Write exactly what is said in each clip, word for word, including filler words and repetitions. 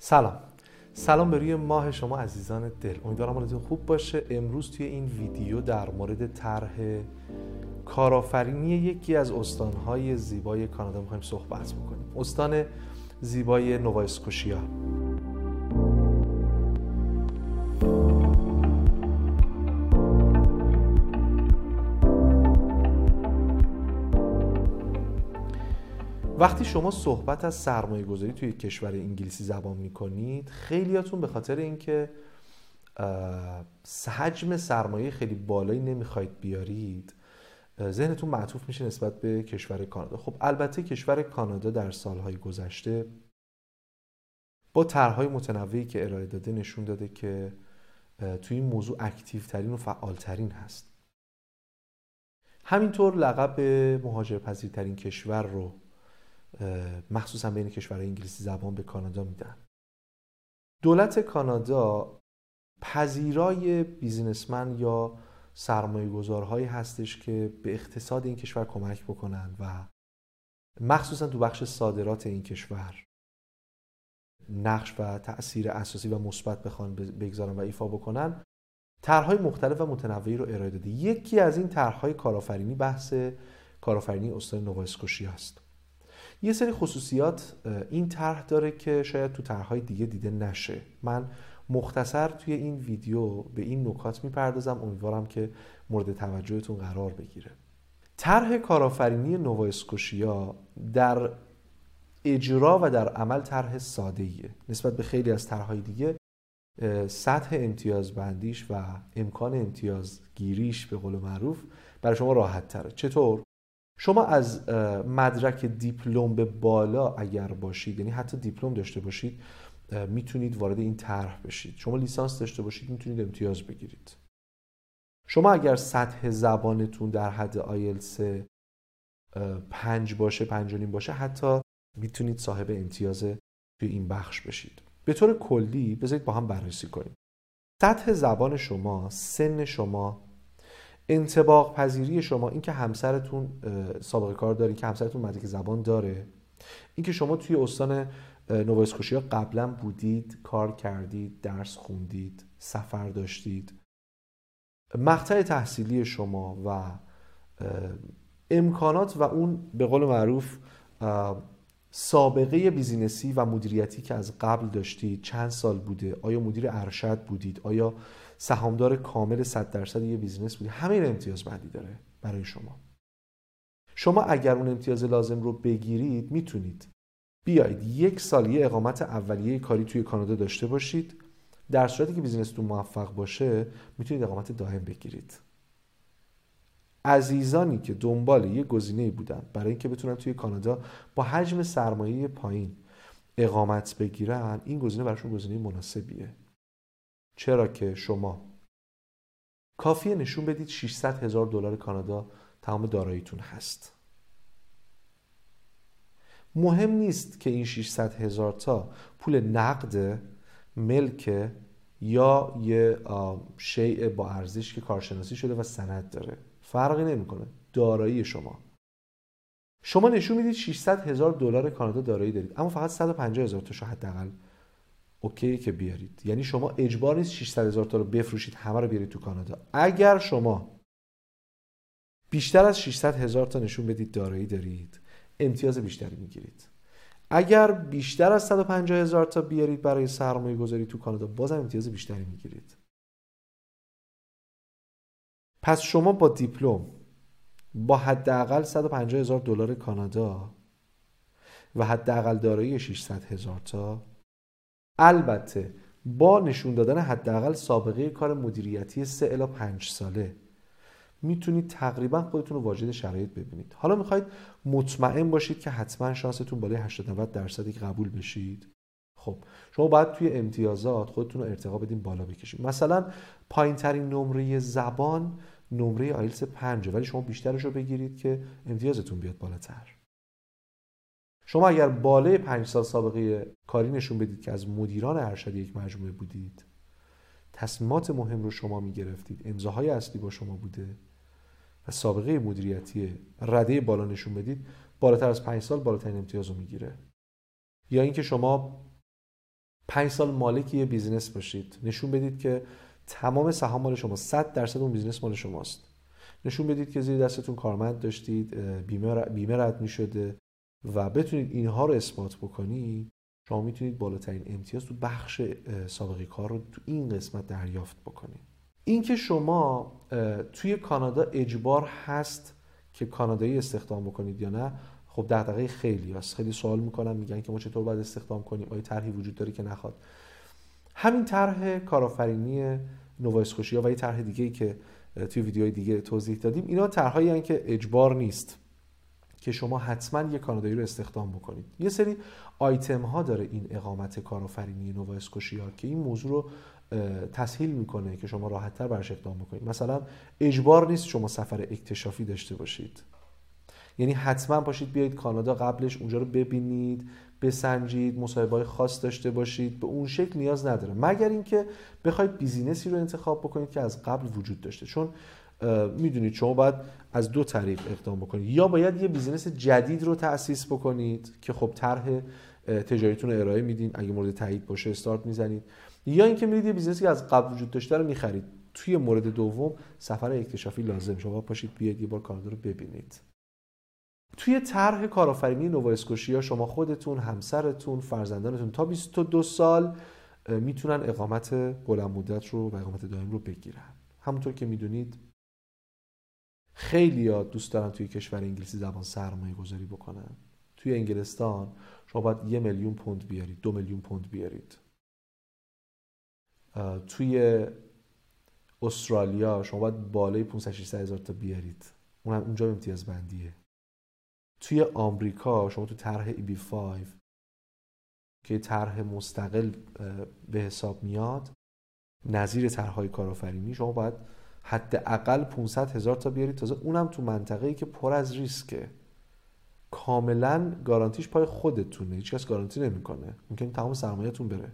سلام سلام به روی ماه شما عزیزان دل. امیدوارم حالتون خوب باشه. امروز توی این ویدیو در مورد طرح کارآفرینی یکی از استانهای زیبای کانادا می‌خوایم صحبت بکنیم. استان زیبای نووا اسکوشیا. وقتی شما صحبت از سرمایه گذاری توی کشور انگلیسی زبان میکنید، خیلیاتون به خاطر اینکه حجم سرمایه خیلی بالایی نمیخواید بیارید، ذهنتون معطوف میشه نسبت به کشور کانادا. خب البته کشور کانادا در سالهای گذشته با طرح‌های متنوعی که ارائه داده نشون داده که توی این موضوع اکتیو ترین و فعال ترین هست. همینطور لقب مهاجرپذیرترین کشور رو مخصوصا بین کشورهای انگلیسی زبان به کانادا میدن. دولت کانادا پذیرای بیزینسمن یا سرمایه گذارهایی هستش که به اقتصاد این کشور کمک بکنن و مخصوصا تو بخش صادرات این کشور نقش و تأثیر اساسی و مثبت بخوان بگذارن و ایفا بکنن. طرح‌های مختلف و متنوعی رو ارائه داده. یکی از این طرح‌های کارآفرینی بحث کارآفرینی استان نووا اسکوشیا است. یه سری خصوصیات این طرح داره که شاید تو طرح‌های دیگه دیده نشه. من مختصر توی این ویدیو به این نکات میپردازم، امیدوارم که مورد توجهتون قرار بگیره. طرح کارآفرینی نووا اسکوشیا در اجرا و در عمل طرح ساده‌ایه. نسبت به خیلی از طرح‌های دیگه سطح امتیازبندیش و امکان امتیازگیریش به قول معروف برای شما راحت تره. چطور؟ شما از مدرک دیپلم به بالا اگر باشید، یعنی حتی دیپلم داشته باشید، میتونید وارد این طرح بشید. شما لیسانس داشته باشید میتونید امتیاز بگیرید. شما اگر سطح زبانتون در حد آیلتس پنج باشه، پنج و نیم باشه، حتی میتونید صاحب امتیاز توی این بخش بشید. به طور کلی بذارید با هم بررسی کنیم. سطح زبان شما، سن شما، انطباق پذیری شما، اینکه همسرتون سابقه کار داره، که همسرتون مدرک زبان داره، اینکه شما توی استان نووا اسکوشیا قبلا بودید، کار کردید، درس خوندید، سفر داشتید، مقطع تحصیلی شما و امکانات و اون به قول معروف سابقه بیزینسی و مدیریتی که از قبل داشتید، چند سال بوده، آیا مدیر ارشد بودید، آیا سهامدار کامل صد درصد یه بیزینس بودید، همه این امتیاز بندی داره برای شما. شما اگر اون امتیاز لازم رو بگیرید میتونید بیایید یک سال یه اقامت اولیه کاری توی کانادا داشته باشید. در صورتی که بیزینستون موفق باشه میتونید اقامت دائم بگیرید. عزیزانی که دنبال یه گزینه‌ای بودن برای اینکه بتونن توی کانادا با حجم سرمایه پایین اقامت بگیرن، این گزینه براشون گزینه مناسبیه. چرا که شما کافیه نشون بدید ششصد هزار دلار کانادا تمام داراییتون هست. مهم نیست که این ششصد هزار تا پول نقد، ملک یا یه شیء با ارزش که کارشناسی شده و سند داره، فرقی نمیکنه. دارایی شما شما نشون میدید ششصد هزار دلار کانادا دارایی دارید، اما فقط صد و پنجاه هزار تا حداقل اوکی که بیارید. یعنی شما اجبار نیست ششصد هزار تا رو بفروشید همه رو بیارید تو کانادا. اگر شما بیشتر از ششصد هزار تا نشون بدید دارایی دارید، امتیاز بیشتری میگیرید. اگر بیشتر از صد و پنجاه هزار تا بیارید برای سرمایه گذاری تو کانادا، بازم امتیاز بیشتری میگیرید. پس شما با دیپلم با حداقل صد و پنجاه هزار دلار کانادا و حداقل دارایی ششصد هزار تا، البته با نشون دادن حداقل سابقه کار مدیریتی سه الی پنج ساله، میتونید تقریبا خودتون رو واجد شرایط ببینید. حالا میخواید مطمئن باشید که حتما شانستون بالای هشتاد نود درصدی که قبول بشید. خب شما باید توی امتیازات خودتون رو ارتقا بدین، بالا بکشید. مثلا پایین ترین نمره زبان نمره آیلتس پنج، ولی شما بیشترش رو بگیرید که امتیازتون بیاد بالاتر. شما اگر بالای پنج سال سابقه کاری نشون بدید که از مدیران ارشد یک مجموعه بودید، تصمیمات مهم رو شما میگرفتید، امضاهای اصلی با شما بوده و سابقه مدیریتی رده بالا نشون بدید، بالاتر از پنج سال بالاترین امتیاز رو میگیره. یا اینکه شما پنج سال مالک یه بیزینس باشید، نشون بدید که تمام سهام مال شما، صد درصد اون بیزینس مال شماست. نشون بدید که زیر دستتون کارمند داشتید، بیمه بیمه رد می‌شده و بتونید اینها رو اثبات بکنید، شما میتونید بالاترین امتیاز تو بخش سابقه کار رو تو این قسمت دریافت بکنید. اینکه شما توی کانادا اجبار هست که کانادایی استخدام بکنید یا نه، خب دغدغه خیلی هست. خیلی سوال میکنن، میگن که ما چطور باید استخدام کنیم، آیا طرحی وجود داره که نخواد. همین طرح کارآفرینی نووا اسکوشیا و یه طرح دیگه‌ای که توی ویدیوهای دیگه توضیح دادیم، اینا طرحایی هستن که اجبار نیست که شما حتما یه کانادایی رو استخدام بکنید. یه سری آیتم ها داره این اقامت کارآفرینی نووا اسکوشیا که این موضوع رو تسهیل میکنه که شما راحت‌تر براش اقدام بکنید. مثلا اجبار نیست شما سفر اکتشافی داشته باشید، یعنی حتما باشید بیایید کانادا، قبلش اونجا رو ببینید، بسنجید، مصاحبه‌های خاص داشته باشید. به اون شکل نیاز نداره، مگر اینکه بخواید بیزینسی رو انتخاب بکنید که از قبل وجود داشته. چون میدونید شما باید از دو طریق اقدام بکنید، یا باید یه بیزینس جدید رو تأسیس بکنید که خب طرح تجاریتون رو ارائه میدین، اگه مورد تایید باشه استارت میزنید، یا اینکه میرید یه بیزینسی که از قبل وجود داشته رو میخرید. توی مورد دوم سفر اکتشافی لازم، شما پاشید بیاید یه بار کانادا رو ببینید. توی طرح کارآفرینی نووا اسکوشیا شما خودتون، همسرتون، فرزندانتون تا بیست و دو سال میتونن اقامت بلند مدت رو و اقامت دائم رو بگیرن. همونطور که میدونید خیلی‌ها دوست دارن توی کشور انگلیسی زبان سرمایه گذاری بکنن. توی انگلستان شما باید یه میلیون پوند بیارید، دو میلیون پوند بیارید. توی استرالیا شما باید بالای پانصد ششصد هزار تا بیارید، اونم اونجا امتیاز بندیه. توی آمریکا شما تو طرح ای بی پنج که طرح مستقل به حساب میاد، نظیر طرح‌های کارآفرینی، شما باید حداقل پانصد هزار تا بیارید، تازه اونم تو منطقه‌ای که پر از ریسکه. کاملا گارانتیش پای خودتونه، هیچ کس گارانتی نمیکنه، ممکنه تمام سرمایه‌تون بره.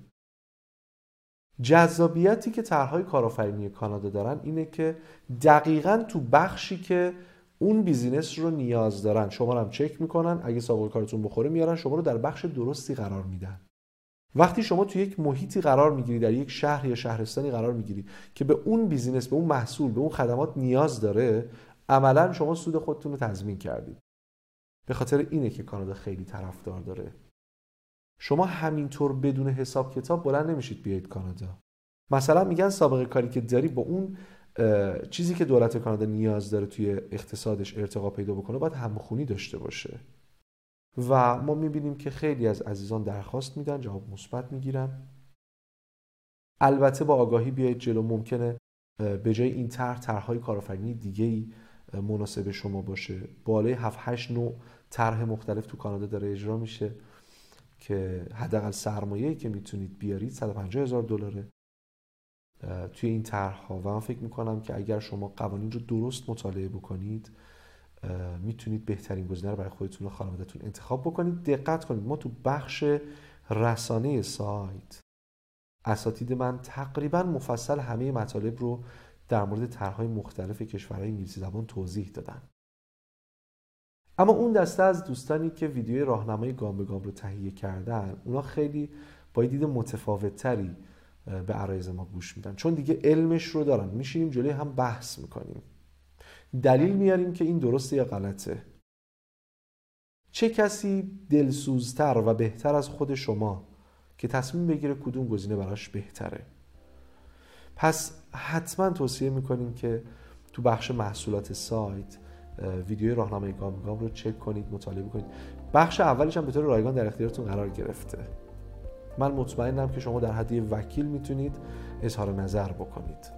جذابیتی که طرح‌های کارآفرینی کانادا دارن اینه که دقیقاً تو بخشی که اون بیزینس رو نیاز دارن شما رو هم چک میکنن، اگه سابقه کارتون بخوره میارن شما رو در بخش درستی قرار میدن. وقتی شما تو یک محیطی قرار میگیری، در یک شهر یا شهرستانی قرار میگیری که به اون بیزینس، به اون محصول، به اون خدمات نیاز داره، عملاً شما سود خودتون رو تضمین کردید. به خاطر اینه که کانادا خیلی طرفدار داره. شما همینطور بدون حساب کتاب بلند نمیشید بیایید کانادا. مثلا میگن سابقه کاری که داری با اون چیزی که دولت کانادا نیاز داره توی اقتصادش ارتقا پیدا بکنه باید همخونی داشته باشه. و ما میبینیم که خیلی از عزیزان درخواست میدن، جواب مثبت میگیرن. البته با آگاهی بیایید جلو، ممکنه به جای این طرح طرح‌های کارآفرینی دیگه‌ای مناسب شما باشه. بالای هفت هشت نوع طرح مختلف تو کانادا داره اجرا میشه که حداقل سرمایه‌ای که میتونید بیارید صد و پنجاه هزار دلاره توی این طرح‌ها. و من فکر میکنم که اگر شما قوانین رو درست مطالعه بکنید میتونید بهترین گزینه رو برای خودتون و خانواده‌تون انتخاب بکنید. دقت کنید، ما تو بخش رسانه سایت اساتید من تقریبا مفصل همه مطالب رو در مورد طرح‌های مختلف کشورهای انگلیسی زبان توضیح دادن. اما اون دسته از دوستانی که ویدیوی راهنمای گام به گام رو تهیه کردن، اونا خیلی با دید متفاوت‌تری به عرایض ما گوش میدن، چون دیگه علمش رو دارن. میشینیم جلوی هم بحث میکنیم، دلیل میاریم که این درسته یا غلطه. چه کسی دلسوزتر و بهتر از خود شما که تصمیم بگیره کدوم گزینه براش بهتره؟ پس حتما توصیه میکنیم که تو بخش محصولات سایت ویدیوی راهنمای گام به گام رو چک کنید، مطالعه کنید. بخش اولش هم به طور رایگان در اختیارتون قرار گرفته. من مطمئنم که شما در حد وکیل میتونید اظهار نظر بکنید.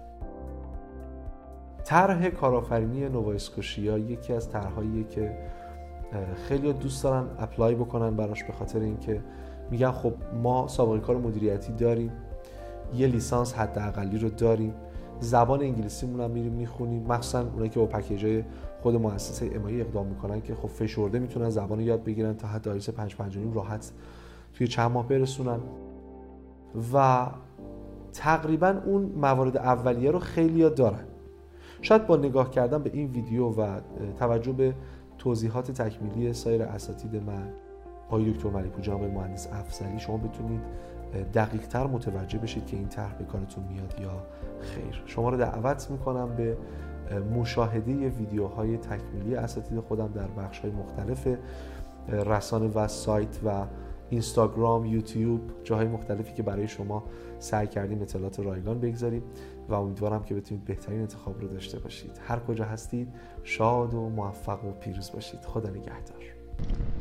طرح کارآفرینی نووا اسکوشیا یکی از طرحاییه که خیلی دوست دارن اپلای بکنن براش، به خاطر اینکه میگن خب ما سابقه کار مدیریتی داریم، یه لیسانس حداقلی رو داریم، زبان انگلیسیمون هم میریم میخونیم، مخصوصا اونایی که با پکیجای خود مؤسسه امایی اقدام میکنن که خب فشرده میتونن زبان رو یاد بگیرن تا حد آیلتس پنج پنج و نیم راحت توی چند ماه برسونن. و تقریبا اون موارد اولیه رو خیلی‌ها دارن. شاید با نگاه کردن به این ویدیو و توجه به توضیحات تکمیلی سایر اساتید من، آقای دکتر ملیپور، جناب مهندس افضلی، شما بتونید دقیق تر متوجه بشید که این طرح به کارتون میاد یا خیر. شما رو دعوت میکنم به مشاهده ویدیوهای تکمیلی اساتید خودم در بخش‌های مختلف رسانه و سایت و اینستاگرام، یوتیوب، جاهای مختلفی که برای شما سعی کردیم اطلاعات رایگان بگذاریم و امیدوارم که بتونید بهترین انتخاب رو داشته باشید. هر کجا هستید شاد و موفق و پیروز باشید. خدا نگهدار.